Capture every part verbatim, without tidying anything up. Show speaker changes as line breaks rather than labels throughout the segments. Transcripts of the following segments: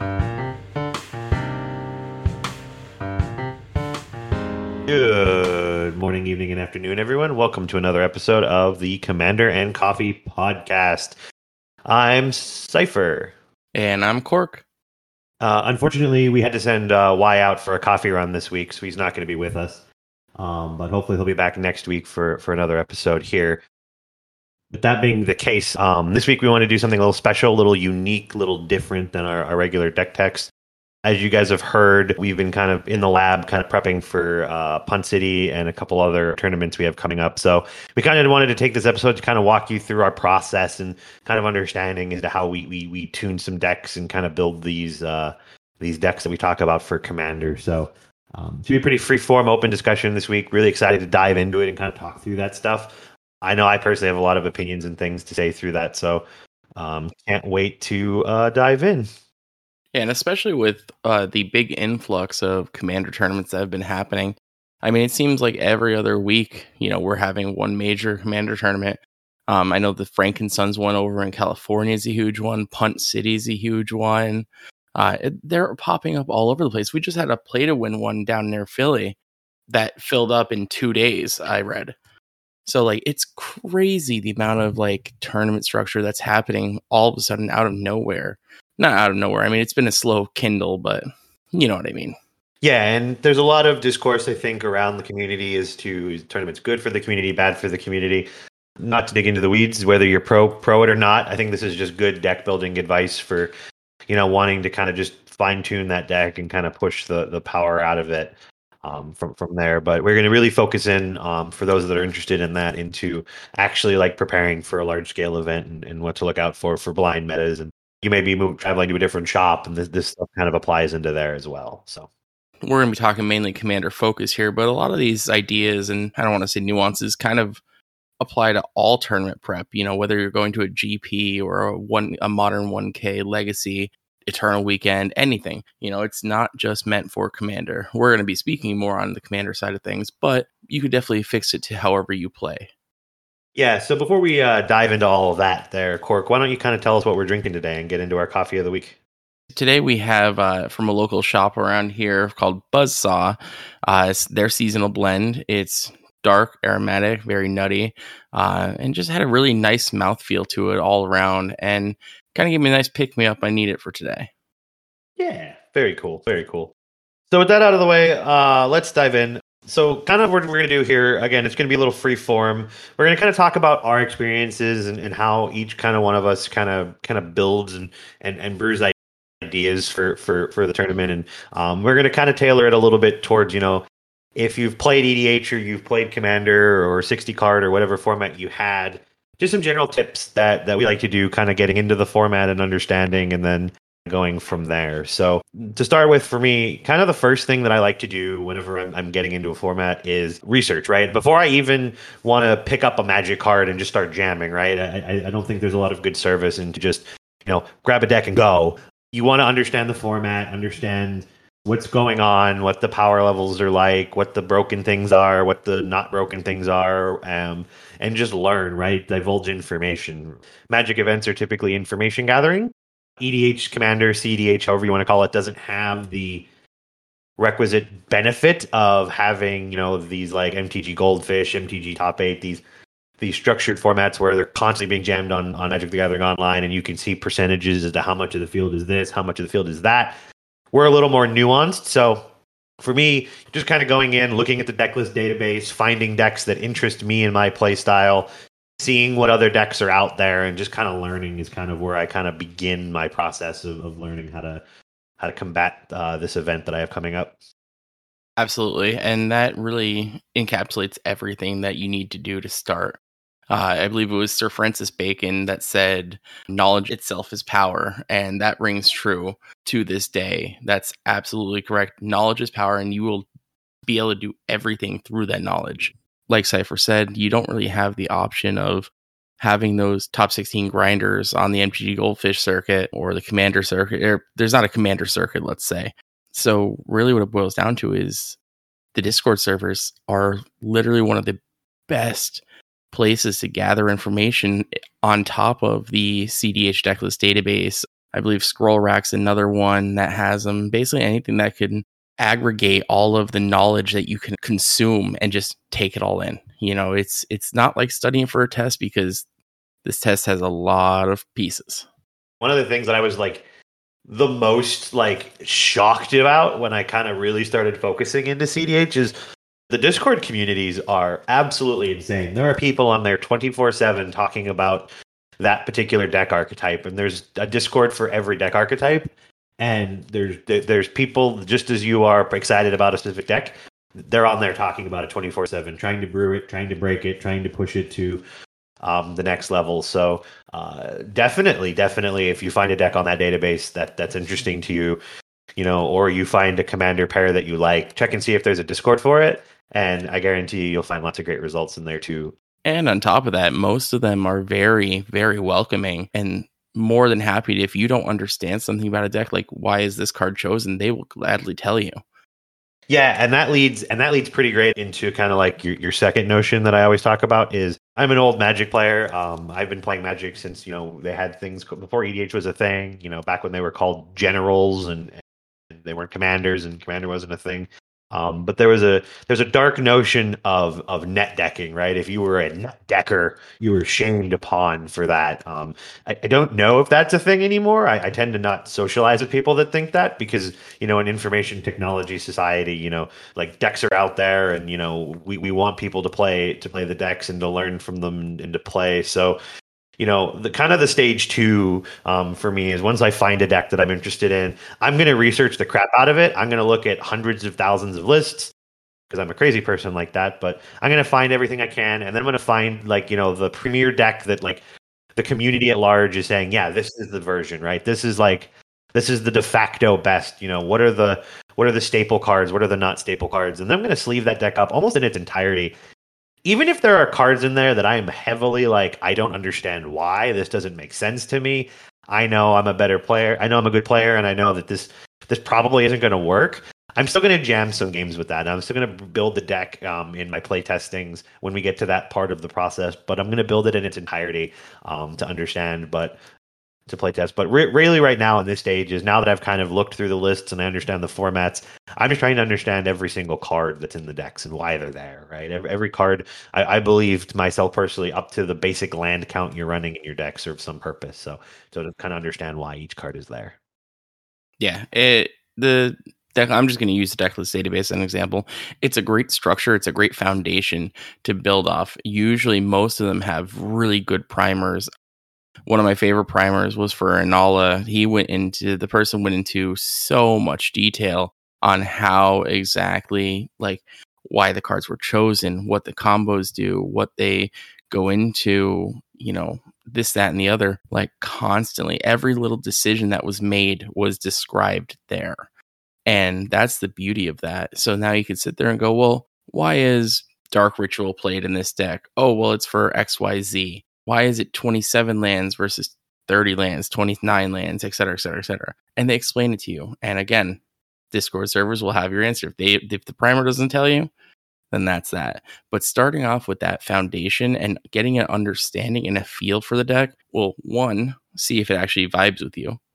Good morning, evening, and afternoon, everyone. Welcome to another episode of the Commander and Coffee podcast. I'm Cypher.
And I'm Cork.
Uh, unfortunately, we had to send uh, Y out for a coffee run this week, so he's not going to be with us. Um, but hopefully he'll be back next week for, for another episode here. But that being the case, um, this week we want to do something a little special, a little unique, a little different than our, our regular deck text. As you guys have heard, we've been kind of in the lab, kind of prepping for uh, Punt City and a couple other tournaments we have coming up. So we kind of wanted to take this episode to kind of walk you through our process and kind of understanding as to how we we, we tune some decks and kind of build these uh, these decks that we talk about for Commander. So um, it's going to be a pretty free-form, open discussion this week. Really excited to dive into it and kind of talk through that stuff. I know I personally have a lot of opinions and things to say through that, so um, can't wait to uh, dive in.
Yeah, and especially with uh, the big influx of Commander tournaments that have been happening. I mean, it seems like every other week, you know, we're having one major Commander tournament. Um, I know the Frankensons one over in California is a huge one. Punt City is a huge one. Uh, it, they're popping up all over the place. We just had a play to win one down near Philly that filled up in two days, I read. So, like, it's crazy the amount of, like, tournament structure that's happening all of a sudden out of nowhere. Not out of nowhere. I mean, it's been a slow Kindle, but you know what I mean.
Yeah, and there's a lot of discourse, I think, around the community as to is tournaments good for the community, bad for the community. Not to dig into the weeds, whether you're pro pro it or not. I think this is just good deck building advice for, you know, wanting to kind of just fine tune that deck and kind of push the the power out of it um, from from there. But we're going to really focus in um, for those that are interested in that into actually like preparing for a large scale event and, and what to look out for for blind metas. And you may be move, traveling to a different shop, and this this stuff kind of applies into there as well. So
we're going to be talking mainly Commander focus here, but a lot of these ideas, and I don't want to say nuances, kind of apply to all tournament prep. You know, whether you're going to a G P or a one a modern one K Legacy, Eternal Weekend, anything. You know, it's not just meant for Commander. We're going to be speaking more on the Commander side of things, but you could definitely fix it to however you play.
Yeah, so before we uh, dive into all of that there, Cork, why don't you kind of tell us what we're drinking today and get into our coffee of the week?
Today we have uh, from a local shop around here called Buzzsaw. Uh, it's their seasonal blend. It's dark, aromatic, very nutty, uh, and just had a really nice mouthfeel to it all around, and kind of gave me a nice pick-me-up. I need it for today.
Yeah, very cool, very cool. So with that out of the way, uh, let's dive in. So kind of what we're going to do here, again, it's going to be a little free form. We're going to kind of talk about our experiences and, and how each kind of one of us kind of kind of builds and, and, and brews ideas for, for, for the tournament. And um, we're going to kind of tailor it a little bit towards, you know, if you've played E D H or you've played Commander or sixty card or whatever format you had, just some general tips that, that we like to do, kind of getting into the format and understanding, and then going from there. So to start with, for me, kind of the first thing that I like to do whenever I'm, I'm getting into a format is research, right? Before I even want to pick up a Magic card and just start jamming, right? I, I don't think there's a lot of good service in to just, you know, grab a deck and go. You want to understand the format, understand what's going on, what the power levels are like, what the broken things are, what the not broken things are, um, and just learn, right? Divulge information. Magic events are typically information gathering. E D H Commander, C D H, however you want to call it, doesn't have the requisite benefit of having, you know, these like M T G Goldfish, M T G Top eight, these these structured formats where they're constantly being jammed on, on Magic the Gathering Online, and you can see percentages as to how much of the field is this, how much of the field is that. We're a little more nuanced. So for me, just kind of going in, looking at the decklist database, finding decks that interest me and my play style, seeing what other decks are out there, and just kind of learning is kind of where I kind of begin my process of, of learning how to how to combat uh, this event that I have coming up.
Absolutely, and that really encapsulates everything that you need to do to start. Uh, I believe it was Sir Francis Bacon that said, knowledge itself is power, and that rings true to this day. That's absolutely correct. Knowledge is power, and you will be able to do everything through that knowledge. Like Cypher said, you don't really have the option of having those top sixteen grinders on the M T G Goldfish circuit or the Commander circuit. Or there's not a Commander circuit, let's say. So really what it boils down to is the Discord servers are literally one of the best places to gather information on top of the C D H decklist database. I believe Scroll Rack's another one that has them. Basically anything that can aggregate all of the knowledge that you can consume and just take it all in. You know, it's it's not like studying for a test, because this test has a lot of pieces.
One of the things that I was like the most like shocked about when I kind of really started focusing into C D H is the Discord communities are absolutely insane. There are people on there twenty-four seven talking about that particular deck archetype, and there's a Discord for every deck archetype, and there's there's people just as you are excited about a specific deck. They're on there talking about it twenty-four seven, trying to brew it, trying to break it, trying to push it to um, the next level. So uh, definitely, definitely, if you find a deck on that database that that's interesting to you, you know, or you find a commander pair that you like, check and see if there's a Discord for it, and I guarantee you, you'll find lots of great results in there too.
And on top of that, most of them are very, very welcoming and more than happy to, if you don't understand something about a deck, like why is this card chosen, they will gladly tell you.
Yeah, and that leads and that leads pretty great into kind of like your, your second notion that I always talk about is I'm an old Magic player. Um, I've been playing Magic since, you know, they had things before E D H was a thing, you know, back when they were called generals and, and they weren't commanders and commander wasn't a thing. Um, but there was a there's a dark notion of of net decking, right? If you were a net decker, you were shamed upon for that. Um, I, I don't know if that's a thing anymore. I, I tend to not socialize with people that think that because, you know, in information technology society, you know, like decks are out there, and you know, we, we want people to play to play the decks and to learn from them and, and to play. So, you know, the kind of the stage two um, for me is once I find a deck that I'm interested in, I'm going to research the crap out of it. I'm going to look at hundreds of thousands of lists because I'm a crazy person like that. But I'm going to find everything I can, and then I'm going to find like, you know, the premier deck that like the community at large is saying, yeah, this is the version, right? This is like this is the de facto best. You know, what are the what are the staple cards? What are the not staple cards? And then I'm going to sleeve that deck up almost in its entirety. Even if there are cards in there that I am heavily like, I don't understand why, this doesn't make sense to me. I know I'm a better player. I know I'm a good player, and I know that this this probably isn't going to work. I'm still going to jam some games with that. I'm still going to build the deck um, in my play testings when we get to that part of the process, but I'm going to build it in its entirety um, to understand, but to play test. But re- really right now in this stage is now that I've kind of looked through the lists and I understand the formats, I'm just trying to understand every single card that's in the decks and why they're there, right? Every, every card, I, I believe to myself personally, up to the basic land count you're running in your deck serves some purpose. So, so to kind of understand why each card is there.
Yeah, it the deck. I'm just going to use the Decklist database as an example. It's a great structure. It's a great foundation to build off. Usually, most of them have really good primers. One of my favorite primers was for Inala. He went into the person went into so much detail on how exactly, like, why the cards were chosen, what the combos do, what they go into, you know, this, that, and the other. Like, constantly, every little decision that was made was described there. And that's the beauty of that. So now you can sit there and go, well, why is Dark Ritual played in this deck? Oh, well, it's for X Y Z. Why is it twenty-seven lands versus thirty lands, twenty-nine lands, et cetera, et cetera, et cetera? And they explain it to you. And again, Discord servers will have your answer. If they, if the primer doesn't tell you, then that's that. But starting off with that foundation and getting an understanding and a feel for the deck, well, one, see if it actually vibes with you.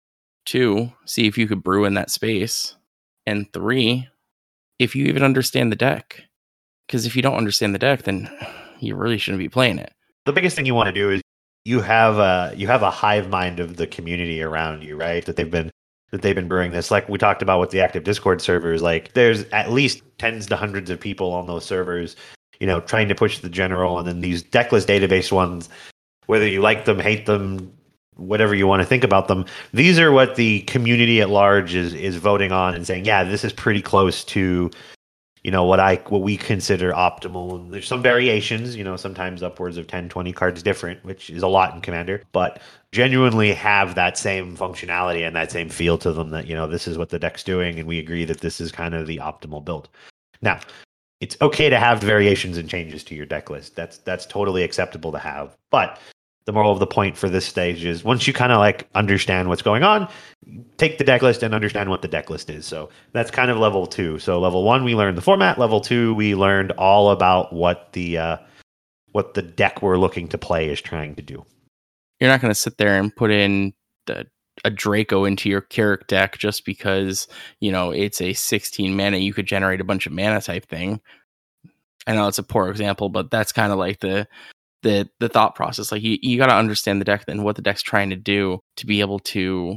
Two, see if you could brew in that space. And three, if you even understand the deck. Because if you don't understand the deck, then you really shouldn't be playing it.
The biggest thing you want to do is you have a you have a hive mind of the community around you, right? That they've been that they've been brewing this. Like we talked about with the active Discord servers, like there's at least tens to hundreds of people on those servers, you know, trying to push the general, and then these Decklist database ones, whether you like them, hate them, whatever you want to think about them, these are what the community at large is is voting on and saying, yeah, this is pretty close to, you know, what I what we consider optimal. And there's some variations, you know, sometimes upwards of ten, twenty cards different, which is a lot in Commander, but genuinely have that same functionality and that same feel to them that, you know, this is what the deck's doing, and we agree that this is kind of the optimal build. Now, it's okay to have variations and changes to your deck list. That's that's totally acceptable to have. But the moral of the point for this stage is once you kind of like understand what's going on, take the deck list and understand what the deck list is. So that's kind of level two. So level one, we learned the format. Level two, we learned all about what the uh, what the deck we're looking to play is trying to do.
You're not going to sit there and put in the a Draco into your Carrick deck just because, you know, it's a sixteen mana, you could generate a bunch of mana type thing. I know it's a poor example, but that's kind of like the the the thought process. Like you, you got to understand the deck and what the deck's trying to do to be able to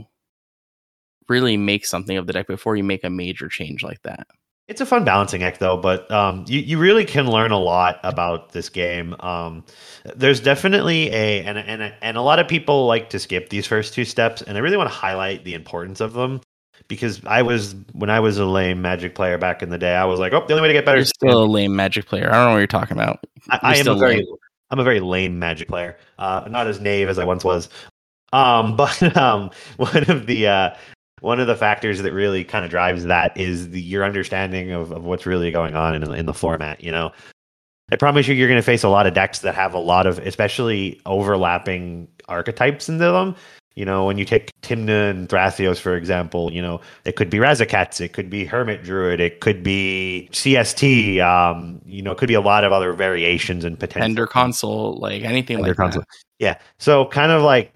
really make something of the deck before you make a major change like that.
It's a fun balancing act, though, but um, you, you really can learn a lot about this game. Um, there's definitely a and, and and a lot of people like to skip these first two steps, and I really want to highlight the importance of them because I was when I was a lame Magic player back in the day, I was like, oh, the only way to get better.
You're
is
still a lame Magic player. I don't know what you're talking about.
I, I am a very lame. I'm a very lame Magic player, uh, not as naive as I once was. Um, but um, one of the uh, One of the factors that really kind of drives that is the, your understanding of, of what's really going on in, in the format. You know, I promise you, you're going to face a lot of decks that have a lot of, especially overlapping archetypes into them. You know, when you take Tymna and Thrasios, for example, you know, it could be Razakats, it could be Hermit Druid, it could be C S T, um, you know, it could be a lot of other variations and potential.
Ender Console, like anything Ender like console. that.
Yeah. So kind of like,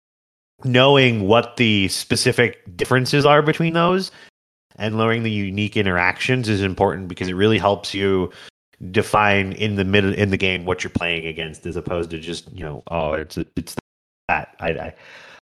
knowing what the specific differences are between those and learning the unique interactions is important because it really helps you define in the middle in the game what you're playing against, as opposed to just, you know, oh, it's it's that. I, I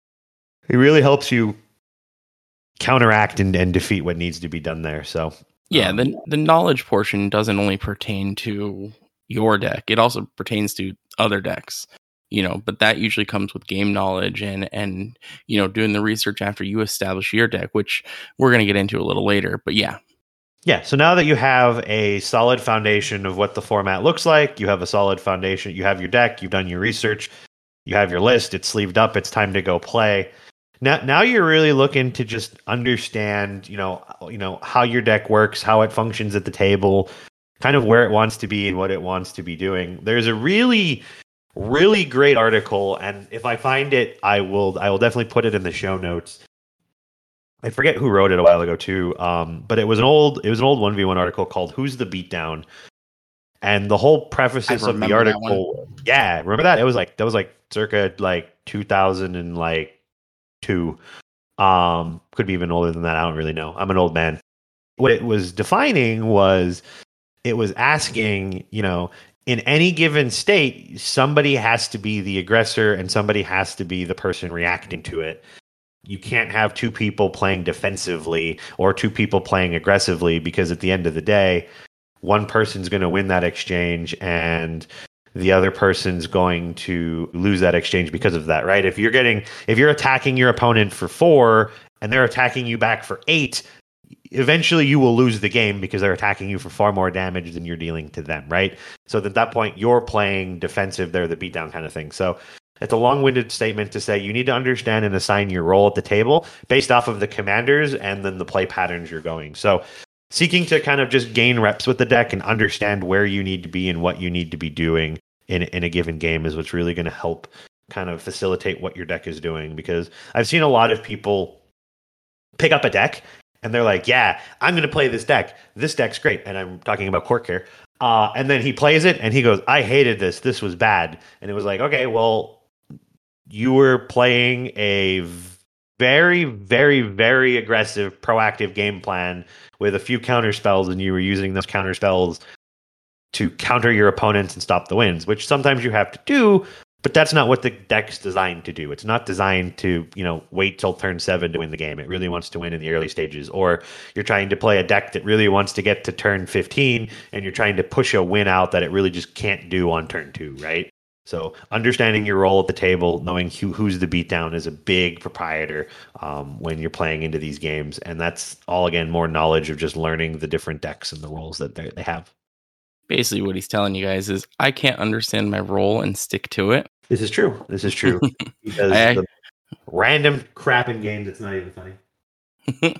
it really helps you counteract and, and defeat what needs to be done there. So
yeah,
um,
the the knowledge portion doesn't only pertain to your deck; it also pertains to other decks. You know, but that usually comes with game knowledge and, and, you know, doing the research after you establish your deck, which we're going to get into a little later. But yeah.
Yeah. So now that you have a solid foundation of what the format looks like, you have a solid foundation, you have your deck, you've done your research, you have your list, it's sleeved up, it's time to go play. Now, now you're really looking to just understand, you know, you know, how your deck works, how it functions at the table, kind of where it wants to be and what it wants to be doing. There's a really Really great article, and if I find it, I will I will definitely put it in the show notes. I forget who wrote it a while ago too, um, but it was an old it was an old one v one article called "Who's the Beatdown," and the whole preface of the article. Yeah, remember that? It was like that was like circa like two thousand and like two. Um, could be even older than that. I don't really know. I'm an old man. What it was defining was it was asking, you know, in any given state, somebody has to be the aggressor and somebody has to be the person reacting to it. You can't have two people playing defensively or two people playing aggressively, because at the end of the day, one person's going to win that exchange and the other person's going to lose that exchange because of that, right? If you're getting, if you're attacking your opponent for four and they're attacking you back for eight, eventually you will lose the game because they're attacking you for far more damage than you're dealing to them, right? So at that point, you're playing defensive, they're the beatdown kind of thing. So it's a long-winded statement to say you need to understand and assign your role at the table based off of the commanders and then the play patterns you're going. So seeking to kind of just gain reps with the deck and understand where you need to be and what you need to be doing in, in a given game is what's really going to help kind of facilitate what your deck is doing. Because I've seen a lot of people pick up a deck and they're like, yeah, I'm going to play this deck. This deck's great. And I'm talking about Cork here. Uh, and then he plays it and he goes, I hated this. This was bad. And it was like, okay, well, you were playing a very, very, very aggressive, proactive game plan with a few counter spells, and you were using those counter spells to counter your opponents and stop the wins, which sometimes you have to do. But that's not what the deck's designed to do. It's not designed to, you know, wait till turn seven to win the game. It really wants to win in the early stages. Or you're trying to play a deck that really wants to get to turn fifteen, and you're trying to push a win out that it really just can't do on turn two, right? So understanding your role at the table, knowing who, who's the beatdown is a big proprietor um, when you're playing into these games. And that's all, again, more knowledge of just learning the different decks and the roles that they have.
Basically what he's telling you guys is I can't understand my role and stick to it.
This is true. This is true. Because I, the random crap in games, it's not even funny.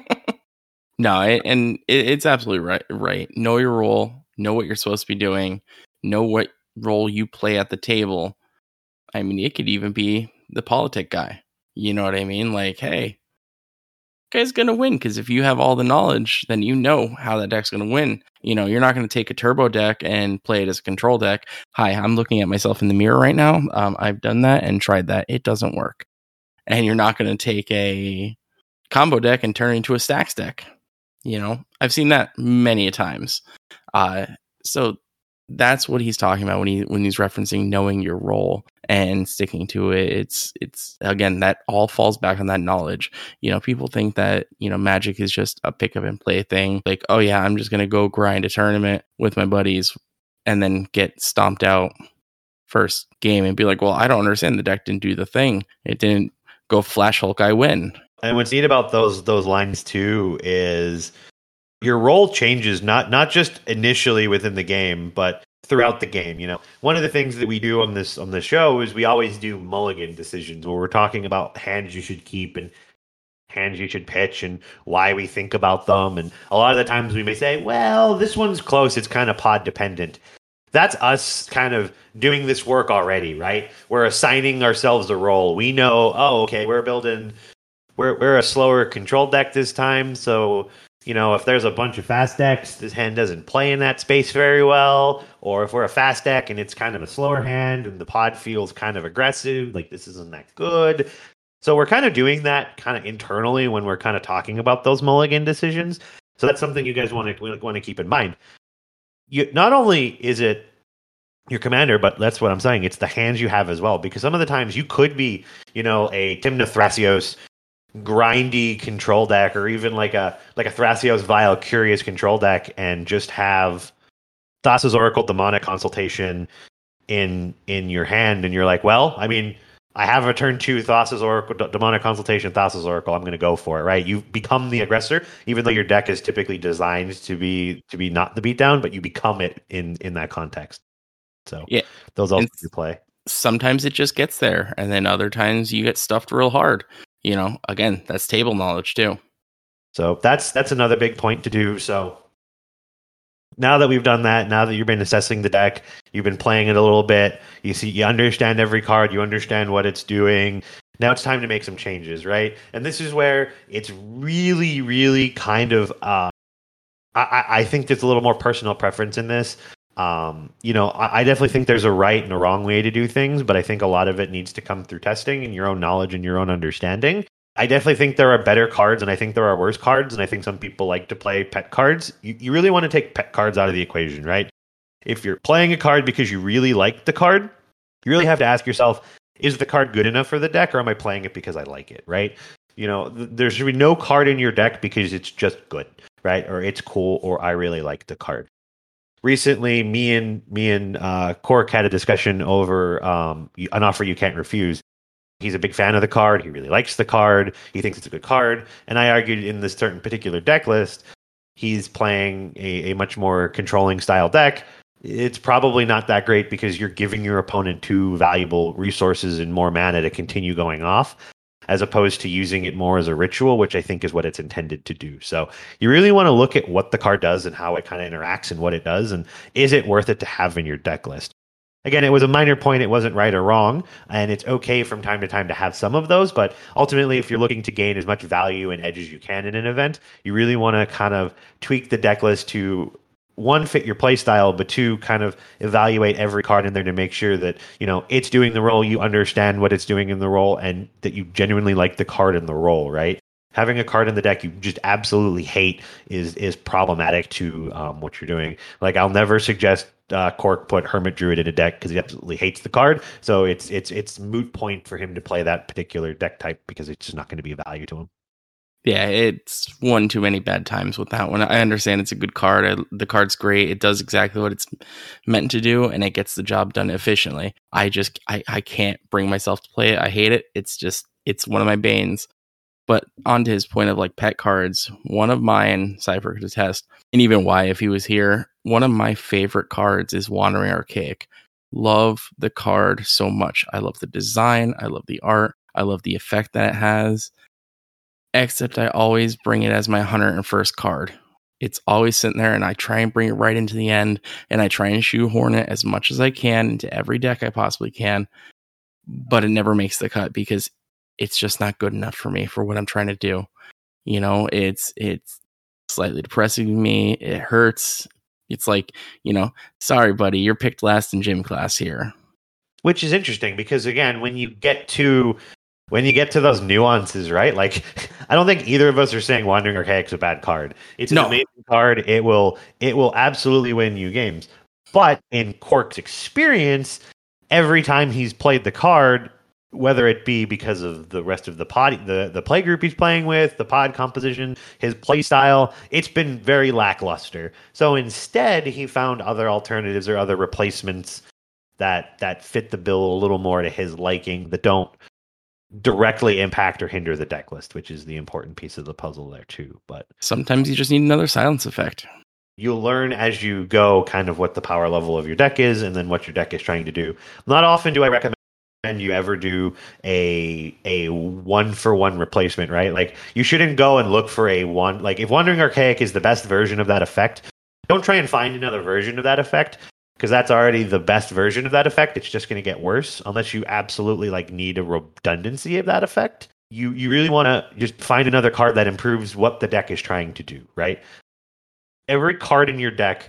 No, it, and it, it's absolutely right. Right. Know your role. Know what you're supposed to be doing. Know what role you play at the table. I mean, it could even be the politic guy. You know what I mean? Like, hey, guy's gonna win, because if you have all the knowledge, then you know how that deck's gonna win. You know, you're not going to take a turbo deck and play it as a control deck. Hi, I'm looking at myself in the mirror right now. Um, I've done that and tried that. It doesn't work. and you're not going to take a combo deck and turn it into a stacks deck. You know, I've seen that many a times. Uh, so that's what he's talking about when he when he's referencing knowing your role and sticking to it. It's it's again, that all falls back on that knowledge. You know, people think that, you know, Magic is just a pick up and play thing. Like, oh yeah, I'm just gonna go grind a tournament with my buddies and then get stomped out first game and be like, well, I don't understand. The deck didn't do the thing. It didn't go Flash Hulk, I win.
And what's neat about those those lines too is your role changes not not just initially within the game, but throughout the game. You know, one of the things that we do on this on the show is we always do mulligan decisions where we're talking about hands you should keep and hands you should pitch and why we think about them. And a lot of the times we may say, well, this one's close. It's kind of pod dependent. That's us kind of doing this work already, right? We're assigning ourselves a role. We know, oh, okay, we're building, we're we're a slower control deck this time. So, you know, if there's a bunch of fast decks, this hand doesn't play in that space very well. Or if we're a fast deck and it's kind of a slower hand and the pod feels kind of aggressive, like this isn't that good. So we're kind of doing that kind of internally when we're kind of talking about those mulligan decisions. So that's something you guys want to want to keep in mind. You, not only is it your commander, but that's what I'm saying. It's the hands you have as well, because some of the times you could be, you know, a Tymna Thrasios grindy control deck, or even like a like a Thrasios Vile Curious control deck, and just have Thassa's Oracle Demonic Consultation in in your hand, and you're like, well, I mean, I have a turn two Thassa's Oracle, D- Demonic Consultation, Thassa's Oracle. I'm going to go for it, right? You become the aggressor, even though your deck is typically designed to be to be not the beatdown, but you become it in in that context. So
yeah,
those also do play.
Sometimes it just gets there, and then other times you get stuffed real hard. You know, again, that's table knowledge too.
So that's that's another big point to do. So now that we've done that, now that you've been assessing the deck, you've been playing it a little bit, you see, you understand every card, you understand what it's doing. Now it's time to make some changes, right? And this is where it's really, really kind of, uh, I, I think there's a little more personal preference in this. Um, you know, I, I definitely think there's a right and a wrong way to do things, but I think a lot of it needs to come through testing and your own knowledge and your own understanding. I definitely think there are better cards, and I think there are worse cards, and I think some people like to play pet cards. You, you really want to take pet cards out of the equation, right? If you're playing a card because you really like the card, you really have to ask yourself, is the card good enough for the deck, or am I playing it because I like it, right? You know, th- there should be no card in your deck because it's just good, right? Or it's cool, or I really like the card. Recently, me and me and uh, Cork had a discussion over um, an offer you can't refuse. He's a big fan of the card. He really likes the card. He thinks it's a good card. And I argued in this certain particular deck list, he's playing a, a much more controlling style deck. It's probably not that great because you're giving your opponent two valuable resources and more mana to continue going off, as opposed to using it more as a ritual, which I think is what it's intended to do. So you really want to look at what the card does and how it kind of interacts and what it does, and is it worth it to have in your deck list? Again, it was a minor point. It wasn't right or wrong, and it's okay from time to time to have some of those, but ultimately, if you're looking to gain as much value and edge as you can in an event, you really want to kind of tweak the deck list to, one, fit your play style, but two, kind of evaluate every card in there to make sure that, you know, it's doing the role, you understand what it's doing in the role, and that you genuinely like the card in the role, right? Having a card in the deck you just absolutely hate is is problematic to um, what you're doing. Like, I'll never suggest uh, Cork put Hermit Druid in a deck because he absolutely hates the card. So it's it's it's moot point for him to play that particular deck type because it's just not going to be of value to him.
Yeah, it's one too many bad times with that one. I understand it's a good card. I, the card's great. It does exactly what it's meant to do, and it gets the job done efficiently. I just, I, I can't bring myself to play it. I hate it. It's just, it's one of my banes. But on to his point of like pet cards, one of mine, Cypher could attest, and even Y if he was here, one of my favorite cards is Wandering Archaic. Love the card so much. I love the design. I love the art. I love the effect that it has. Except I always bring it as my one hundred first card. It's always sitting there, and I try and bring it right into the end, and I try and shoehorn it as much as I can into every deck I possibly can, but it never makes the cut because it's just not good enough for me for what I'm trying to do. You know, it's it's slightly depressing to me. It hurts. It's like, you know, sorry, buddy, you're picked last in gym class here.
Which is interesting because, again, when you get to when you get to those nuances, right? Like, I don't think either of us are saying Wandering Archaic's a bad card. It's an
No.
amazing card. It will it will absolutely win you games. But in Cork's experience, every time he's played the card, whether it be because of the rest of the pod, the, the play group he's playing with, the pod composition, his play style, it's been very lackluster. So instead, he found other alternatives or other replacements that that fit the bill a little more to his liking, that don't directly impact or hinder the deck list, which is the important piece of the puzzle there too. But
sometimes you just need another silence effect.
You'll learn as you go kind of what the power level of your deck is and then what your deck is trying to do. Not often do I recommend you ever do a a one for one replacement, right? Like, you shouldn't go and look for a one. Like, if Wandering Archaic is the best version of that effect, don't try and find another version of that effect, because that's already the best version of that effect. It's just going to get worse unless you absolutely like need a redundancy of that effect. You you really want to just find another card that improves what the deck is trying to do, right? Every card in your deck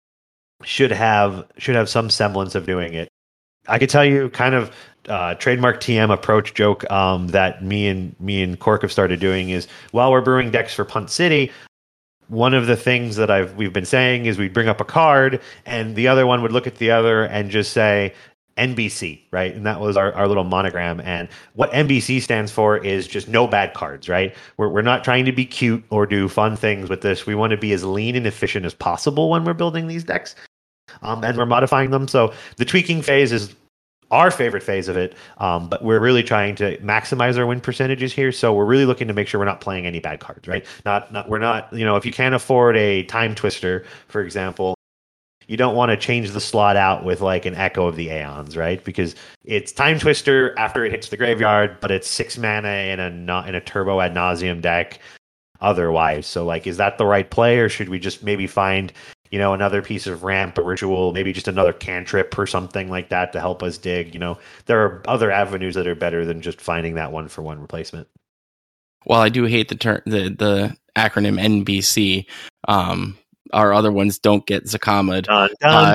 should have should have some semblance of doing it. I could tell you kind of uh, trademark T M approach joke um, that me and me and Cork have started doing is, while we're brewing decks for Punt City, one of the things that I've we've been saying is we'd bring up a card and the other one would look at the other and just say N B C, right? And that was our, our little monogram. And what N B C stands for is just no bad cards, right? We're we're not trying to be cute or do fun things with this. We want to be as lean and efficient as possible when we're building these decks. Um, and we're modifying them. So the tweaking phase is our favorite phase of it, um, but we're really trying to maximize our win percentages here. So we're really looking to make sure we're not playing any bad cards, right? Not, not we're not, you know, if you can't afford a Time Twister, for example, you don't want to change the slot out with like an Echo of the Aeons, right? Because it's Time Twister after it hits the graveyard, but it's six mana in a not in a turbo ad nauseum deck otherwise. So like, is that the right play, or should we just maybe find, you know, another piece of ramp, a ritual, maybe just another cantrip or something like that to help us dig? You know, there are other avenues that are better than just finding that one for one replacement.
While I do hate the ter- the the acronym N B C, um, our other ones don't get Zakamad.
Done, done,
uh,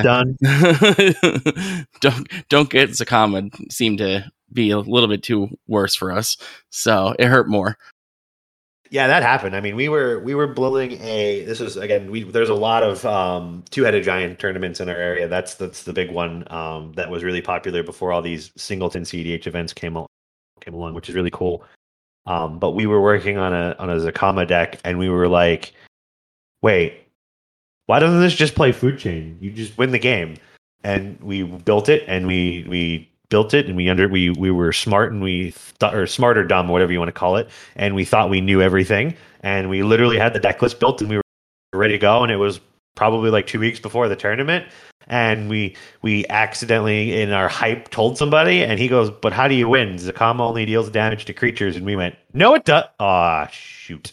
done.
don't don't get Zakamad seem to be a little bit too worse for us, so it hurt more.
Yeah, that happened. I mean, we were we were building a. This was again. We there's a lot of um, two-headed giant tournaments in our area. That's that's the big one um, that was really popular before all these singleton C D H events came al- came along, which is really cool. Um, but we were working on a on a Zakama deck, and we were like, "Wait, why doesn't this just play Food Chain? You just win the game." And we built it, and we we. built it, and we under we we were smart, and we thought, or smart or dumb, whatever you want to call it, and we thought we knew everything, and we literally had the deck list built, and we were ready to go, and it was probably like two weeks before the tournament, and we we accidentally in our hype told somebody, and he goes, "But how do you win? Zakama only deals damage to creatures," and we went, "No, it does." Ah, oh, shoot,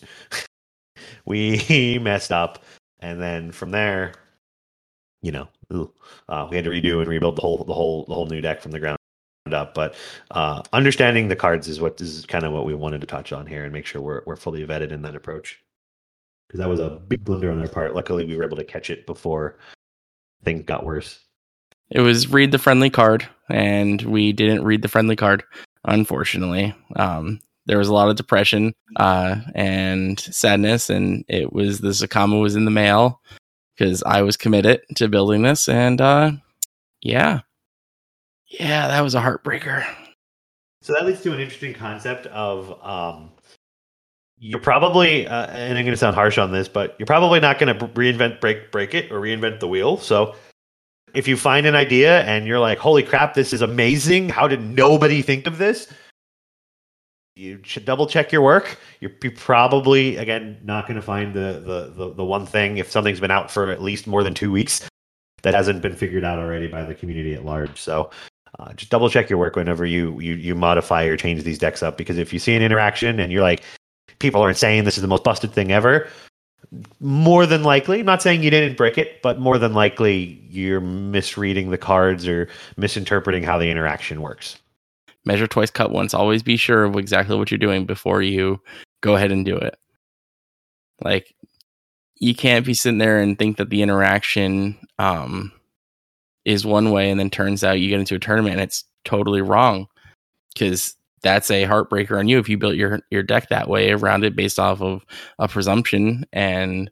we messed up, and then from there, you know, uh, we had to redo and rebuild the whole the whole the whole new deck from the ground up. But uh, understanding the cards is what is kind of what we wanted to touch on here and make sure we're we're fully vetted in that approach, because that was a big blunder on our part. Luckily, we were able to catch it before things got worse.
It was read the friendly card, and we didn't read the friendly card, unfortunately. Um, there was a lot of depression uh, and sadness, and it was the Zakama was in the mail because I was committed to building this, and uh, yeah. Yeah, that was a heartbreaker.
So that leads to an interesting concept of um, you're probably, uh, and I'm going to sound harsh on this, but you're probably not going to reinvent break break it or reinvent the wheel. So if you find an idea and you're like, holy crap, this is amazing, how did nobody think of this? You should double check your work. You're, you're probably, again, not going to find the, the, the, the one thing if something's been out for at least more than two weeks that hasn't been figured out already by the community at large. So uh, just double check your work whenever you, you you modify or change these decks up, because if you see an interaction and you're like, people are saying this is the most busted thing ever, more than likely, I'm not saying you didn't break it, but more than likely you're misreading the cards or misinterpreting how the interaction works.
Measure twice, cut once. Always be sure of exactly what you're doing before you go ahead and do it. Like, you can't be sitting there and think that the interaction um, is one way, and then turns out you get into a tournament and it's totally wrong, because that's a heartbreaker on you if you built your your deck that way around it based off of a presumption, and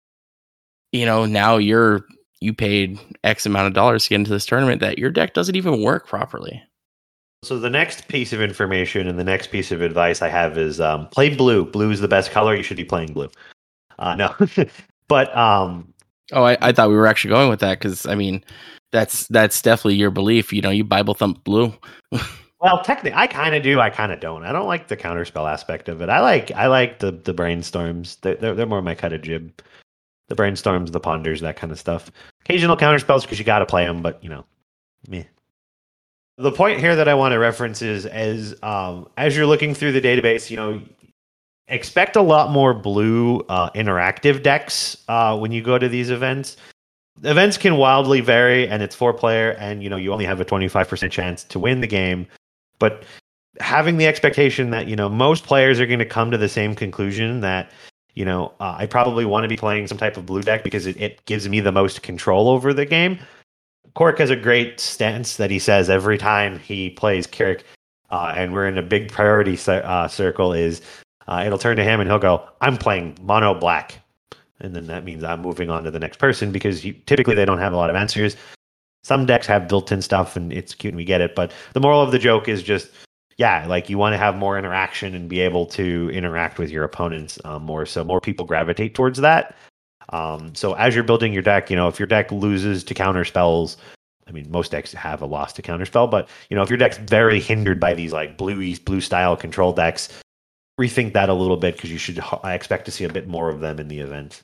you know now you're you paid X amount of dollars to get into this tournament that your deck doesn't even work properly.
So the next piece of information and the next piece of advice I have is um, play blue. Blue is the best color. You should be playing blue. Uh, no, but um,
oh, I, I thought we were actually going with that because I mean, that's that's definitely your belief. You know, you Bible thump blue.
Well, technically, I kind of do. I kind of don't. I don't like the counterspell aspect of it. I like I like the the brainstorms. They're they're, they're more my cut of jib. The brainstorms, the ponders, that kind of stuff. Occasional counterspells because you got to play them, but you know, meh. The point here that I want to reference is as um, as you're looking through the database, you know, expect a lot more blue uh, interactive decks uh, when you go to these events. Events can wildly vary, and it's four player, and you know you only have a twenty-five percent chance to win the game. But having the expectation that you know most players are going to come to the same conclusion that you know uh, I probably want to be playing some type of blue deck because it, it gives me the most control over the game. Cork has a great stance that he says every time he plays Carrick, uh, and we're in a big priority uh, circle. Is uh, it'll turn to him and he'll go, "I'm playing mono black." And then that means I'm moving on to the next person because you, typically they don't have a lot of answers. Some decks have built-in stuff and it's cute and we get it. But the moral of the joke is just, yeah, like you want to have more interaction and be able to interact with your opponents um, more. So more people gravitate towards that. Um, so as you're building your deck, you know, if your deck loses to counter spells, I mean, most decks have a loss to counter spell, but you know, if your deck's very hindered by these like blue blue style control decks, rethink that a little bit because you should I expect to see a bit more of them in the event.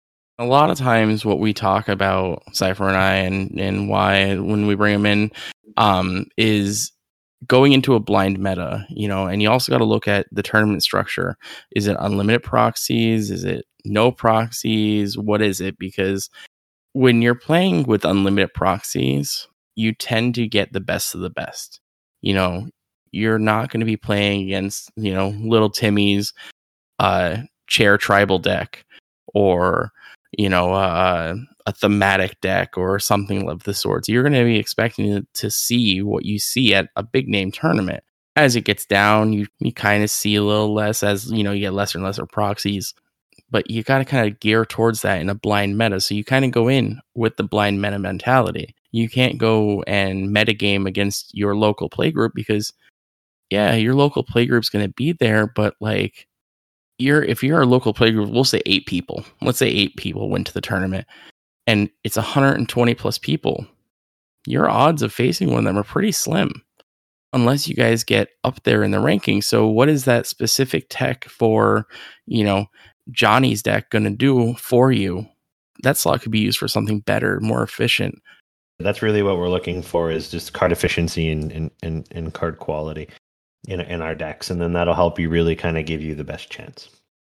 A lot of times what we talk about, Cypher and I, and, and why when we bring them in, um, is going into a blind meta, you know, and you also got to look at the tournament structure. Is it unlimited proxies? Is it no proxies? What is it? Because when you're playing with unlimited proxies, you tend to get the best of the best. You know, you're not going to be playing against, you know, little Timmy's uh, chair tribal deck or, you know, uh, a thematic deck or something of the sorts. You're going to be expecting to see what you see at a big name tournament. As it gets down, you, you kind of see a little less as, you know, you get lesser and lesser proxies. But you got to kind of gear towards that in a blind meta. So you kind of go in with the blind meta mentality. You can't go and metagame against your local playgroup because, yeah, your local playgroup's going to be there, but like, You're if you're a local playgroup, we'll say eight people. Let's say eight people went to the tournament, and it's one hundred twenty plus people. Your odds of facing one of them are pretty slim, unless you guys get up there in the rankings. So, what is that specific tech for, you know, Johnny's deck going to do for you? That slot could be used for something better, more efficient.
That's really what we're looking for is just card efficiency and and, and, and card quality in in our decks, and then that'll help you really kind of give you the best chance.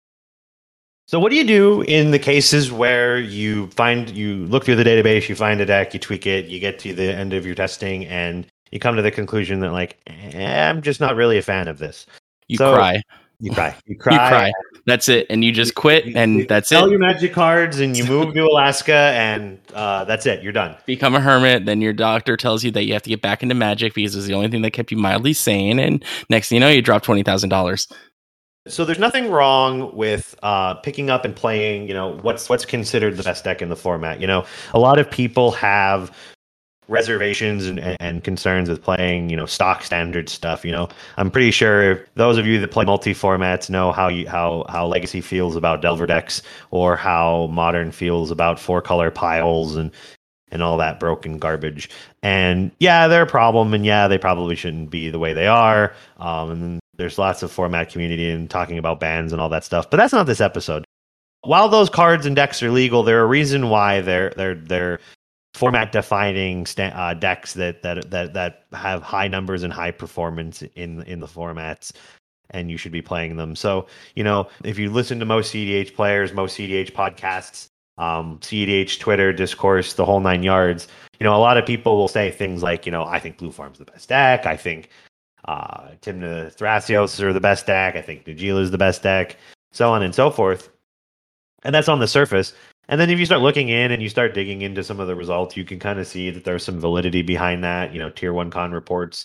So what do you do in the cases where you find you look through the database, you find a deck, you tweak it, you get to the end of your testing, and you come to the conclusion that like eh, I'm just not really a fan of this.
You
so,
cry.
You cry. You cry.
You cry. That's it. And you just quit, and
you
that's
sell
it.
Sell your magic cards, and you move to Alaska, and uh, that's it. You're done.
Become a hermit. Then your doctor tells you that you have to get back into magic because it was the only thing that kept you mildly sane. And next thing you know, you drop twenty thousand dollars.
So there's nothing wrong with uh, picking up and playing, you know, what's what's considered the best deck in the format. You know, a lot of people have reservations and, and concerns with playing, you know, stock standard stuff. You know, I'm pretty sure those of you that play multi-formats know how you how how Legacy feels about Delver decks, or how Modern feels about four color piles and and all that broken garbage. And yeah, they're a problem, and yeah, they probably shouldn't be the way they are. Um, and then there's lots of format community and talking about bans and all that stuff. But that's not this episode. While those cards and decks are legal, there are a reason why they're they're they're format defining sta- uh, decks that, that that that have high numbers and high performance in in the formats, and you should be playing them. So, you know, if you listen to most C D H players, most C D H podcasts, um, C D H Twitter discourse, the whole nine yards, you know, a lot of people will say things like, you know, I think Blue Farm's the best deck. I think uh, Tymna Thrasios are the best deck. I think Najeela is the best deck, so on and so forth. And that's on the surface. And then if you start looking in and you start digging into some of the results, you can kind of see that there's some validity behind that. You know, tier one con reports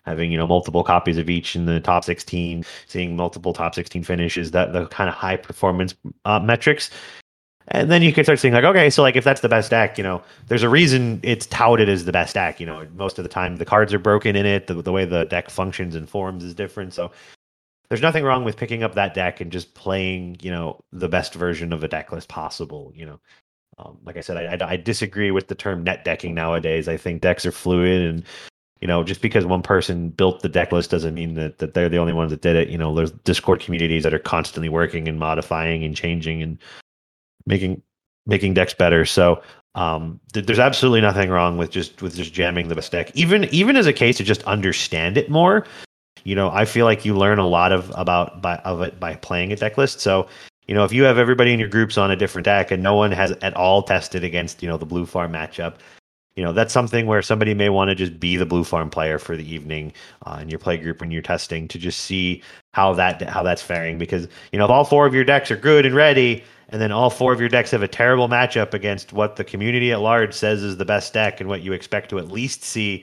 having, you know, multiple copies of each in the top sixteen, seeing multiple top sixteen finishes, that the kind of high performance uh, metrics. And then you can start saying like, okay, so like if that's the best deck, you know, there's a reason it's touted as the best deck. You know, most of the time the cards are broken in it. The, the way the deck functions and forms is different. So there's nothing wrong with picking up that deck and just playing, you know, the best version of a deck list possible. You know, um, like I said, I, I, I disagree with the term net decking nowadays. I think decks are fluid, and you know, just because one person built the deck list doesn't mean that, that they're the only ones that did it. You know, there's Discord communities that are constantly working and modifying and changing and making making decks better. So um, th- there's absolutely nothing wrong with just with just jamming the best deck, even even as a case to just understand it more. You know, I feel like you learn a lot of about by of it by playing a deck list. So you know, if you have everybody in your groups on a different deck and no one has at all tested against, you know, the blue farm matchup, you know, that's something where somebody may want to just be the blue farm player for the evening uh, in your play group when you're testing to just see how that how that's faring. Because, you know, if all four of your decks are good and ready, and then all four of your decks have a terrible matchup against what the community at large says is the best deck and what you expect to at least see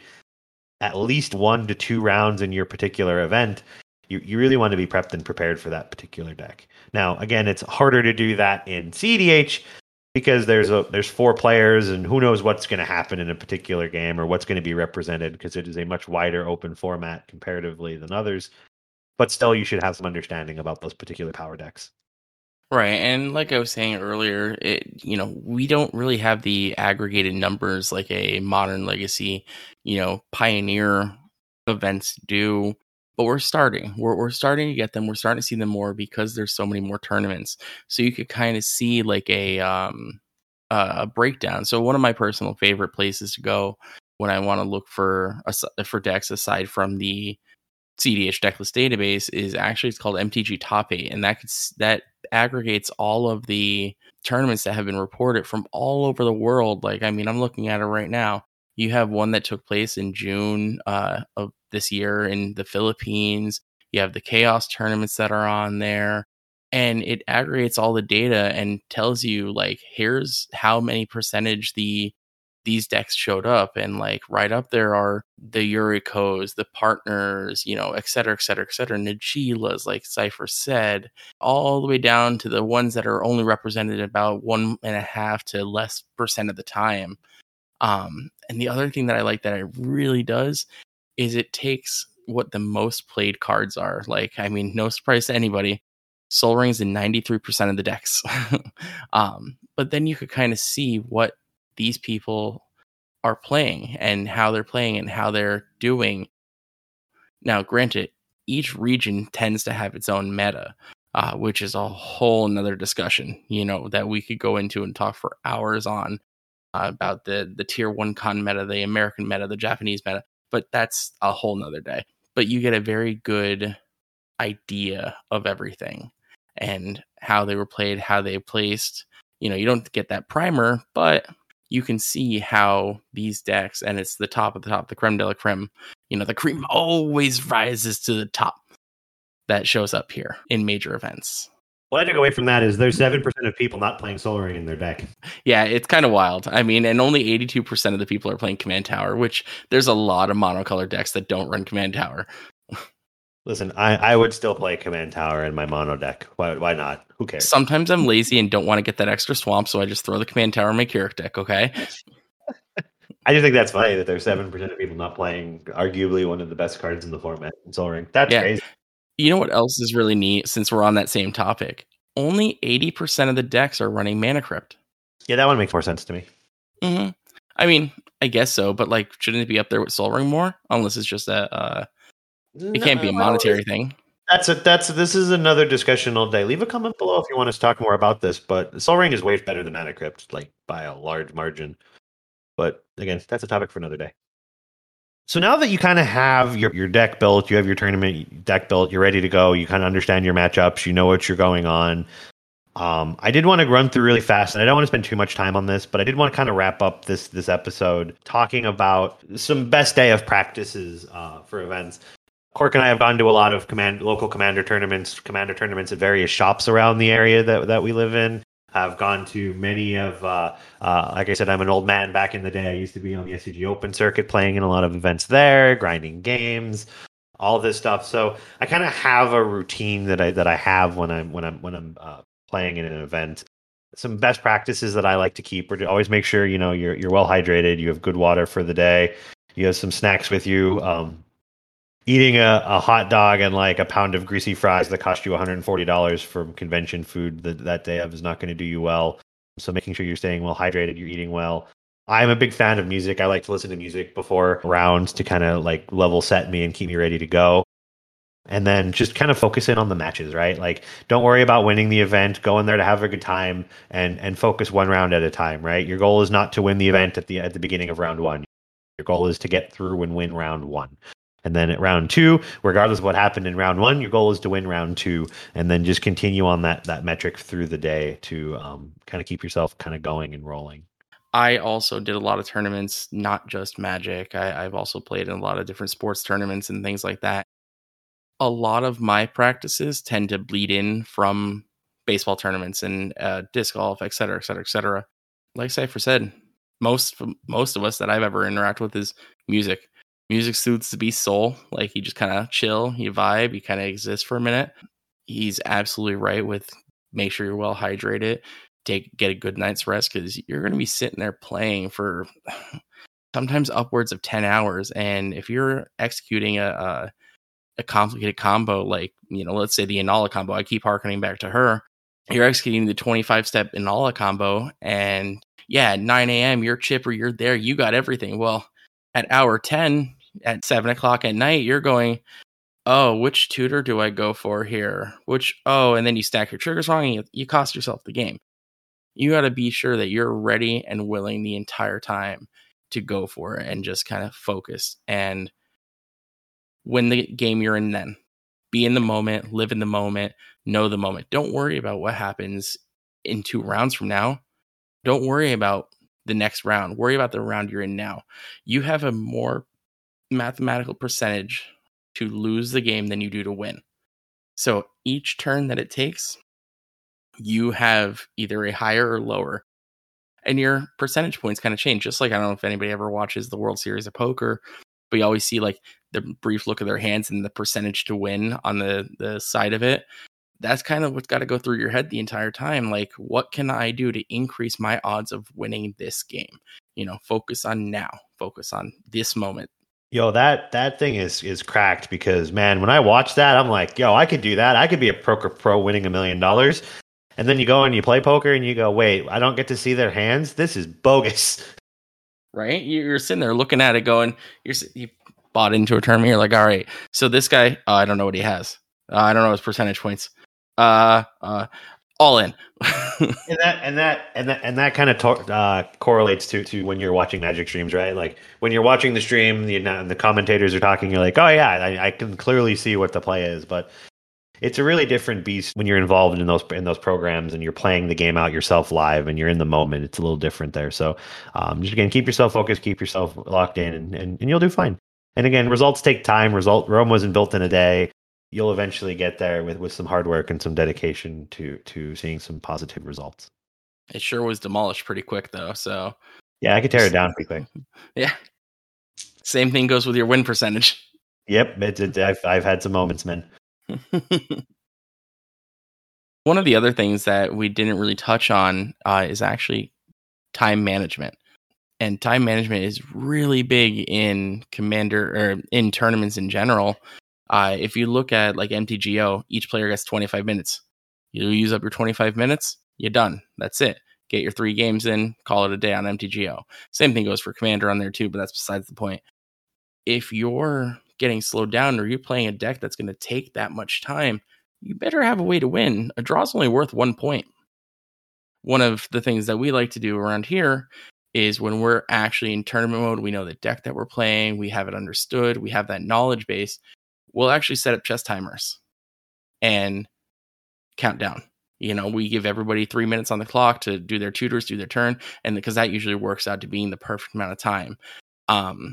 at least one to two rounds in your particular event, you, you really want to be prepped and prepared for that particular deck. Now, again, it's harder to do that in C D H because there's a there's four players and who knows what's going to happen in a particular game or what's going to be represented, because it is a much wider open format comparatively than others. But still, you should have some understanding about those particular power decks.
Right, and like I was saying earlier, it you know we don't really have the aggregated numbers like a Modern Legacy, you know, Pioneer events do. But we're starting. We're we're starting to get them. We're starting to see them more because there's so many more tournaments. So you could kind of see like a um a breakdown. So one of my personal favorite places to go when I want to look for for decks aside from the C D H decklist database is actually it's called M T G Top eight, and that could, that aggregates all of the tournaments that have been reported from all over the world. Like, I mean, I'm looking at it right now. You have one that took place in June uh, of this year in the Philippines. You have the Chaos tournaments that are on there, and it aggregates all the data and tells you like, here's how many percentage the these decks showed up, and like right up there are the Yurikos, the partners, you know, et cetera, et cetera, et cetera, Nagilas, like Cypher said, all the way down to the ones that are only represented about one and a half to less percent of the time. Um, and the other thing that I like that it really does is it takes what the most played cards are. Like, I mean, no surprise to anybody, Sol Ring's in ninety-three percent of the decks. um, but then you could kind of see what these people are playing and how they're playing and how they're doing. Now, granted, each region tends to have its own meta, uh, which is a whole nother discussion, you know, that we could go into and talk for hours on uh, about the, the tier one con meta, the American meta, the Japanese meta, but that's a whole nother day. But you get a very good idea of everything and how they were played, how they placed. You know, you don't get that primer, but you can see how these decks, and it's the top of the top, the creme de la creme, you know, the cream always rises to the top. That shows up here in major events.
What I took away from that is there's seven percent of people not playing Sol Ring in their deck.
Yeah, it's kind of wild. I mean, and only eighty-two percent of the people are playing Command Tower, which there's a lot of monocolor decks that don't run Command Tower.
Listen, I, I would still play Command Tower in my mono deck. Why why not? Who cares?
Sometimes I'm lazy and don't want to get that extra swamp, so I just throw the Command Tower in my Keurig deck, okay?
I just think that's funny that there's seven percent of people not playing arguably one of the best cards in the format in Sol Ring. That's yeah. crazy.
You know what else is really neat, since we're on that same topic? Only eighty percent of the decks are running Mana Crypt.
Yeah, that one makes more sense to me.
Mm-hmm. I mean, I guess so, but like, shouldn't it be up there with Sol Ring more? Unless it's just a... Uh, It can't be a monetary no, thing.
That's a, that's this is another discussion all day. Leave a comment below if you want us to talk more about this. But Sol Ring is way better than Mana Crypt, like by a large margin. But again, that's a topic for another day. So now that you kind of have your, your deck built, you have your tournament deck built, you're ready to go, you kind of understand your matchups, you know what you're going on. Um, I did want to run through really fast, and I don't want to spend too much time on this, but I did want to kind of wrap up this this episode talking about some best day of practices uh, for events. Cork and I have gone to a lot of command local commander tournaments, commander tournaments at various shops around the area that that we live in. Have gone to many of, uh, uh, like I said, I'm an old man back in the day. I used to be on the S C G Open circuit, playing in a lot of events there, grinding games, all this stuff. So I kind of have a routine that I that I have when I'm when I'm when I'm uh, playing in an event. Some best practices that I like to keep are to always make sure you know you're you're well hydrated, you have good water for the day, you have some snacks with you. Um, eating a, a hot dog and like a pound of greasy fries that cost you one hundred forty dollars from convention food that, that day of is not going to do you well. So making sure you're staying well hydrated, you're eating well. I'm a big fan of music. I like to listen to music before rounds to kind of like level set me and keep me ready to go. And then just kind of focus in on the matches, right? Like, don't worry about winning the event. Go in there to have a good time and and focus one round at a time, right? Your goal is not to win the event at the at the beginning of round one. Your goal is to get through and win round one. And then at round two, regardless of what happened in round one, your goal is to win round two, and then just continue on that that metric through the day to um, kind of keep yourself kind of going and rolling.
I also did a lot of tournaments, not just Magic. I, I've also played in a lot of different sports tournaments and things like that. A lot of my practices tend to bleed in from baseball tournaments and uh, disc golf, et cetera, et cetera, et cetera. Like Cypher said, most most of us that I've ever interacted with is music. Music soothes the beast's soul. Like, you just kind of chill, you vibe, you kind of exist for a minute. He's absolutely right with make sure you're well hydrated, take get a good night's rest, because you're going to be sitting there playing for sometimes upwards of ten hours. And if you're executing a, a a complicated combo, like, you know, let's say the Inala combo, I keep harkening back to her. You're executing the twenty-five step Inala combo, and yeah, at nine a.m. you're chipper, you're there, you got everything. Well, at hour ten, at seven o'clock at night, you're going, oh, which tutor do I go for here? Which, oh, and then you stack your triggers wrong and you, you cost yourself the game. You got to be sure that you're ready and willing the entire time to go for it and just kind of focus and win the game you're in then. Be in the moment, live in the moment, know the moment. Don't worry about what happens in two rounds from now. Don't worry about the next round. Worry about the round you're in now. You have a more mathematical percentage to lose the game than you do to win. So each turn that it takes, you have either a higher or lower. And your percentage points kind of change. Just like, I don't know if anybody ever watches the World Series of Poker, but you always see like the brief look of their hands and the percentage to win on the, the side of it. That's kind of what's got to go through your head the entire time. Like, what can I do to increase my odds of winning this game? You know, focus on now. Focus on this moment.
Yo, that that thing is is cracked, because man, when I watch that, I'm like, yo, I could do that. I could be a poker pro winning a million dollars. And then you go and you play poker and you go, wait, I don't get to see their hands. This is bogus.
Right? You're sitting there looking at it going, you're you bought into a tournament. You're like, all right, so this guy, uh, I don't know what he has. Uh, I don't know his percentage points. Uh, uh, all in.
and that and that and that and that kind of to- uh, correlates to to when you're watching Magic streams, right? Like when you're watching the stream, the the commentators are talking. You're like, oh yeah, I, I can clearly see what the play is, but it's a really different beast when you're involved in those in those programs and you're playing the game out yourself live and you're in the moment. It's a little different there. So um, just again, keep yourself focused, keep yourself locked in, and, and and you'll do fine. And again, results take time. Result Rome wasn't built in a day. You'll eventually get there with, with some hard work and some dedication to to seeing some positive results.
It sure was demolished pretty quick, though. So
yeah, I could tear it down pretty quick.
Yeah. Same thing goes with your win percentage.
Yep, it's it, I've I've had some moments, man.
One of the other things that we didn't really touch on uh, is actually time management. And time management is really big in Commander or in tournaments in general. Uh, if you look at like M T G O, each player gets twenty-five minutes. You use up your twenty-five minutes, you're done. That's it. Get your three games in, call it a day on M T G O. Same thing goes for Commander on there too, but that's besides the point. If you're getting slowed down or you're playing a deck that's going to take that much time, you better have a way to win. A draw's only worth one point. One of the things that we like to do around here is when we're actually in tournament mode, we know the deck that we're playing, we have it understood, we have that knowledge base. We'll actually set up chess timers and count down. You know, we give everybody three minutes on the clock to do their tutors, do their turn, and because that usually works out to being the perfect amount of time. Um,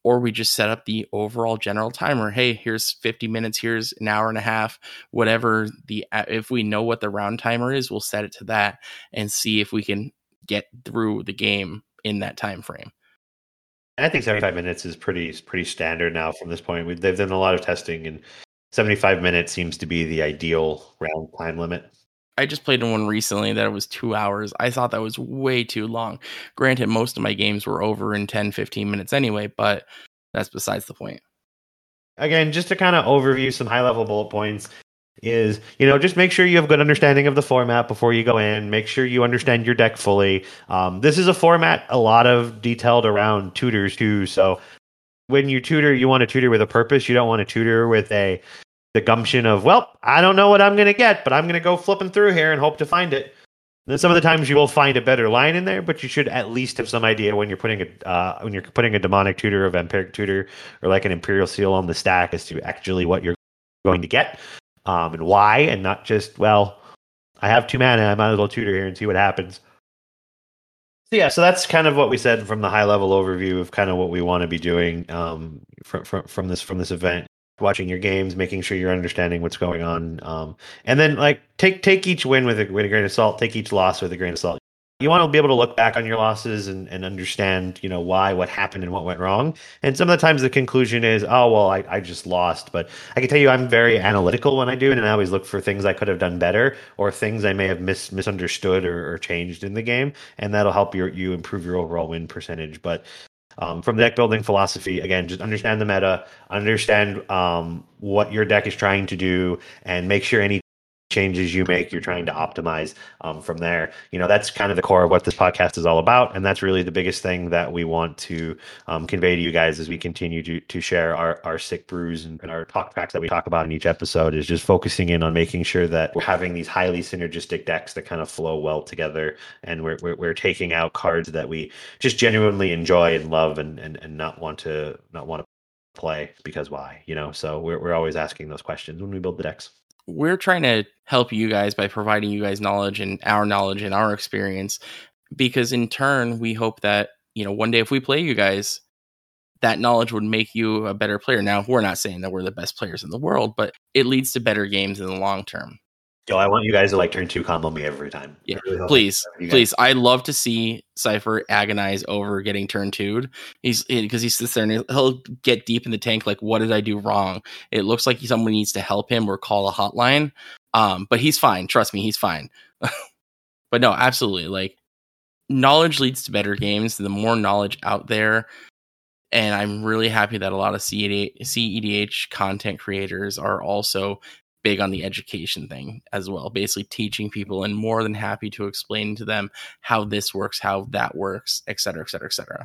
or we just set up the overall general timer. Hey, here's fifty minutes, here's an hour and a half, whatever the, if we know what the round timer is, we'll set it to that and see if we can get through the game in that time frame.
I think seventy-five minutes is pretty pretty standard now from this point. We, they've done a lot of testing, and seventy-five minutes seems to be the ideal round time limit.
I just played in one recently that it was two hours. I thought that was way too long. Granted, most of my games were over in ten, fifteen minutes anyway, but that's besides the point.
Again, just to kind of overview some high-level bullet points is, you know, just make sure you have a good understanding of the format before you go in. Make sure you understand your deck fully. Um, this is a format a lot of detailed around tutors too. So when you tutor, you want to tutor with a purpose. You don't want to tutor with a the gumption of, well, I don't know what I'm going to get, but I'm going to go flipping through here and hope to find it. And then some of the times you will find a better line in there, but you should at least have some idea when you're putting a uh, when you're putting a demonic tutor, a vampiric tutor, or like an imperial seal on the stack as to actually what you're going to get, um, and why, and not just, well, I have two mana, I might as well tutor here and see what happens. So yeah, so that's kind of what we said from the high level overview of kind of what we want to be doing um, from from from this from this event. Watching your games, making sure you're understanding what's going on, um, and then like take take each win with a, with a grain of salt. Take each loss with a grain of salt. You want to be able to look back on your losses and, and understand, you know, why, what happened, and what went wrong. And some of the times the conclusion is, oh well, I, I just lost. But I can tell you, I'm very analytical when I do it, and I always look for things I could have done better or things I may have mis- misunderstood or, or changed in the game, and that'll help your you improve your overall win percentage. But Um, from the deck building philosophy, again, just understand the meta, understand um, what your deck is trying to do, and make sure any changes you make, you're trying to optimize um, from there. You know, that's kind of the core of what this podcast is all about, and that's really the biggest thing that we want to um, convey to you guys as we continue to to share our, our sick brews and, and our talk tracks that we talk about in each episode, is just focusing in on making sure that we're having these highly synergistic decks that kind of flow well together, and we're we're, we're taking out cards that we just genuinely enjoy and love, and, and, and not want to not want to play because why, you know. So we're we're always asking those questions when we build the decks.
We're trying to help you guys by providing you guys knowledge and our knowledge and our experience, because in turn, we hope that, you know, one day if we play you guys, that knowledge would make you a better player. Now, we're not saying that we're the best players in the world, but it leads to better games in the long term.
Yo, I want you guys to like turn two combo me every time.
Yeah,
really
please, please. I love to see Cypher agonize over getting turn two'd. He's because he sits there and he'll, he'll get deep in the tank. Like, what did I do wrong? It looks like someone needs to help him or call a hotline. Um, but he's fine. Trust me, he's fine. But no, absolutely. Like, knowledge leads to better games. The more knowledge out there. And I'm really happy that a lot of C E D H content creators are also big on the education thing as well, basically teaching people, and more than happy to explain to them how this works, how that works, et cetera, et cetera, et cetera.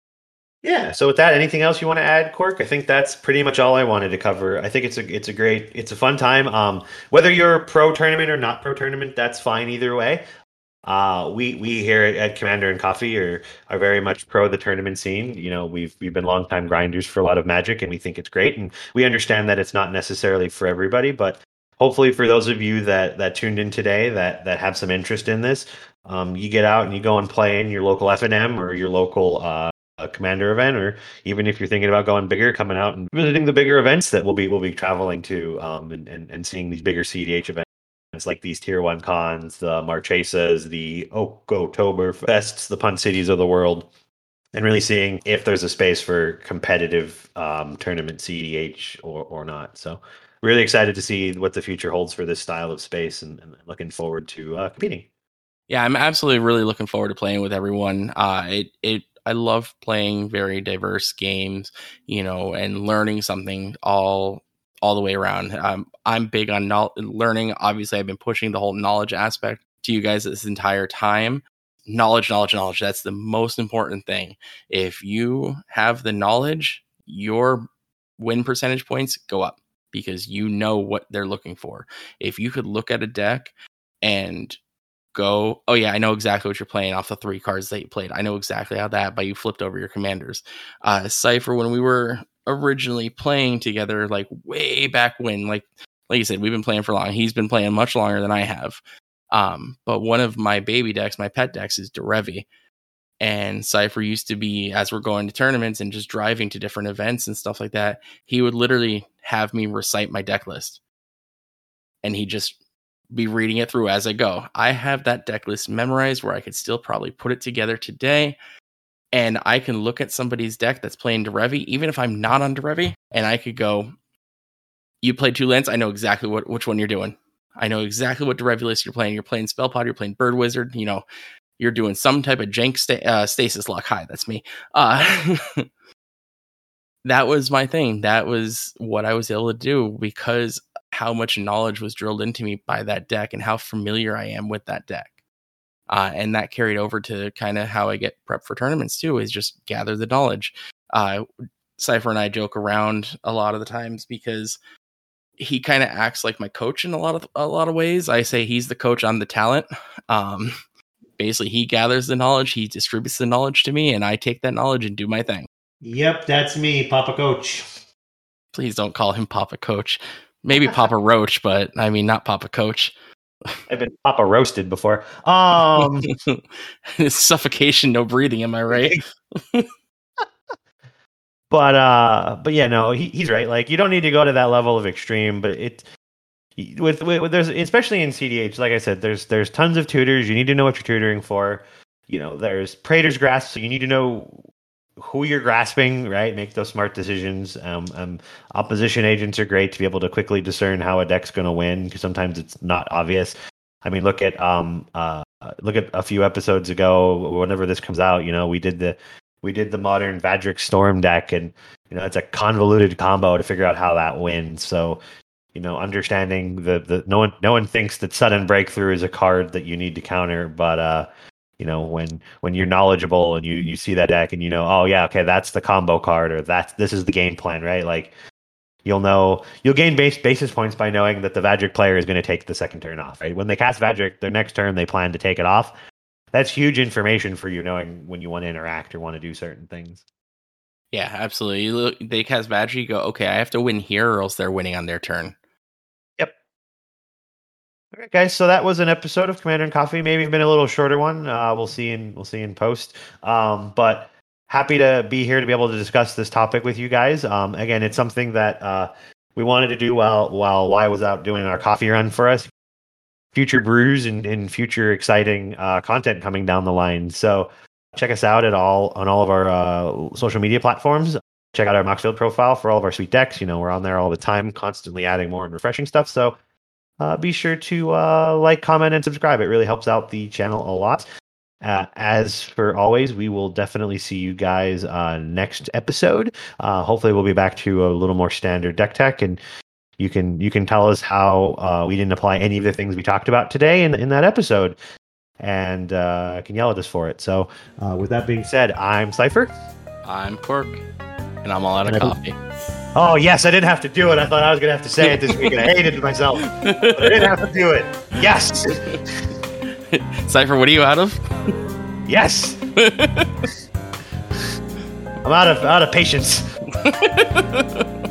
Yeah. So with that, anything else you want to add, Cork? I think that's pretty much all I wanted to cover. I think it's a it's a great it's a fun time. Um, whether you're pro tournament or not pro tournament, that's fine either way. Uh, we we here at Commander and Coffee are are very much pro the tournament scene. You know, we've we've been longtime grinders for a lot of Magic, and we think it's great. And we understand that it's not necessarily for everybody, but hopefully for those of you that that tuned in today that that have some interest in this, um, you get out and you go and play in your local F N M or your local uh, Commander event, or even if you're thinking about going bigger, coming out and visiting the bigger events that we'll be we'll be traveling to, um, and, and and seeing these bigger C D H events. It's like these tier one cons, the Marchesas, the Oktober Fests, the Pun Cities of the world, and really seeing if there's a space for competitive um, tournament C D H or, or not. So really excited to see what the future holds for this style of space, and, and looking forward to uh, competing.
Yeah, I'm absolutely really looking forward to playing with everyone. Uh, it it I love playing very diverse games, you know, and learning something all all the way around. Um, I'm big on no- learning. Obviously, I've been pushing the whole knowledge aspect to you guys this entire time. Knowledge, knowledge, knowledge. That's the most important thing. If you have the knowledge, your win percentage points go up because you know what they're looking for. If you could look at a deck and go, oh yeah, I know exactly what you're playing off the three cards that you played. I know exactly how that, but you flipped over your commanders. Uh, Cypher, when we were originally playing together, like way back when, like like you said, we've been playing for long. He's been playing much longer than I have. Um, but one of my baby decks, my pet decks, is Derevi. And Cypher used to be, as we're going to tournaments and just driving to different events and stuff like that, he would literally have me recite my deck list. And he'd just be reading it through as I go. I have that deck list memorized where I could still probably put it together today. And I can look at somebody's deck that's playing Derevi, even if I'm not on Derevi, and I could go, you played two lands, I know exactly what which one you're doing. I know exactly what Derevi list you're playing. You're playing Spell Pod, you're playing Bird Wizard, you know, you're doing some type of jank sta- uh, stasis lock. Hi, that's me. Uh, that was my thing. That was what I was able to do because how much knowledge was drilled into me by that deck and how familiar I am with that deck. Uh, and that carried over to kind of how I get prep for tournaments too, is just gather the knowledge. Uh, Cypher and I joke around a lot of the times because he kind of acts like my coach in a lot of a lot of ways. I say he's the coach, I'm the talent. Um, basically, he gathers the knowledge, he distributes the knowledge to me, and I take that knowledge and do my thing.
Yep, that's me, Papa Coach. Please
don't call him Papa Coach. Maybe Papa Roach, but I mean not Papa Coach.
I've been Papa roasted before. Um,
suffocation, no breathing. Am I right?
but uh, but yeah, no, he, he's right. Like you don't need to go to that level of extreme, but it with, with, with there's especially in C D H. Like I said, there's there's tons of tutors. You need to know what you're tutoring for. You know, there's Praetor's Grasp, so you need to know who you're grasping, right? Make those smart decisions. Um, um, opposition agents are great to be able to quickly discern how a deck's going to win because sometimes it's not obvious. I mean, look at um, uh, look at a few episodes ago. Whenever this comes out, you know, we did the we did the modern Vadric Storm deck, and you know, it's a convoluted combo to figure out how that wins. So, you know, understanding the the no one no one thinks that Sudden Breakthrough is a card that you need to counter, but uh. You know, when when you're knowledgeable and you, you see that deck and you know, oh yeah, okay, that's the combo card or that's this is the game plan, right? Like you'll know you'll gain base basis points by knowing that the Vadric player is going to take the second turn off, right? When they cast Vadric, their next turn they plan to take it off. That's huge information for you knowing when you want to interact or want to do certain things.
Yeah, absolutely. You look, they cast Vadric, you go, okay, I have to win here or else they're winning on their turn.
All right, guys. So that was an episode of Commander and Coffee. Maybe been a little shorter one. Uh, we'll see in we'll see in post. Um, but happy to be here to be able to discuss this topic with you guys. Um, again, it's something that uh, we wanted to do while while Y was out doing our coffee run for us. Future brews and, and future exciting uh, content coming down the line. So check us out at all on all of our uh, social media platforms. Check out our Moxfield profile for all of our sweet decks. You know, we're on there all the time, constantly adding more and refreshing stuff. So. Uh, be sure to uh, like, comment, and subscribe. It really helps out the channel a lot. Uh, as for always, we will definitely see you guys uh, next episode. Uh, hopefully, we'll be back to a little more standard deck tech, and you can you can tell us how uh, we didn't apply any of the things we talked about today in in that episode, and uh, can yell at us for it. So, uh, with that being said, I'm Cypher.
I'm Cork, and I'm all out of coffee.
Oh, yes, I didn't have to do it. I thought I was going to have to say it this week, and I hated myself. But I didn't have to do it. Yes!
Cypher, what are you out of?
Yes! I'm out of out of patience.